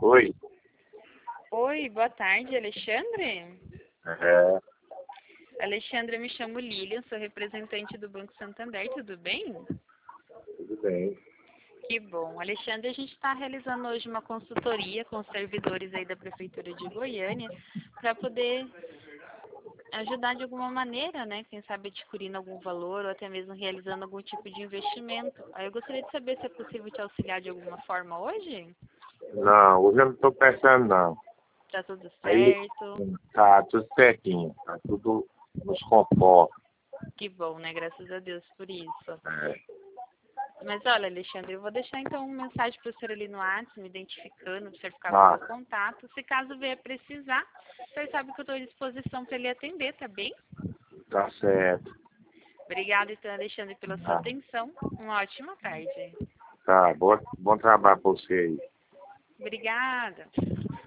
Oi. Oi, boa tarde, Alexandre. É, Alexandre, eu me chamo Lilian, sou representante do Banco Santander, tudo bem? tudo bem. Que bom. Alexandre, a gente está realizando hoje uma consultoria com os servidores aí da Prefeitura de Goiânia para poder ajudar de alguma maneira, né? Quem sabe adquirindo algum valor ou até mesmo realizando algum tipo de investimento. Aí eu gostaria de saber se é possível te auxiliar de alguma forma hoje. Não, hoje eu não estou pensando não. Tá tudo Aí certo? tá tudo certinho, tá tudo nos conforta. Que bom, né? Graças a Deus por isso. É. Mas olha, Alexandre, eu vou deixar então uma mensagem para o senhor ali no WhatsApp, me identificando, para o senhor ficar com o Ah, meu contato. Se caso vier precisar, o senhor sabe que eu estou à disposição para ele atender, tá bem? tá certo. Obrigada, então, Alexandre, pela sua Ah, atenção. Uma ótima tarde. tá, bom trabalho pra você aí. Obrigada.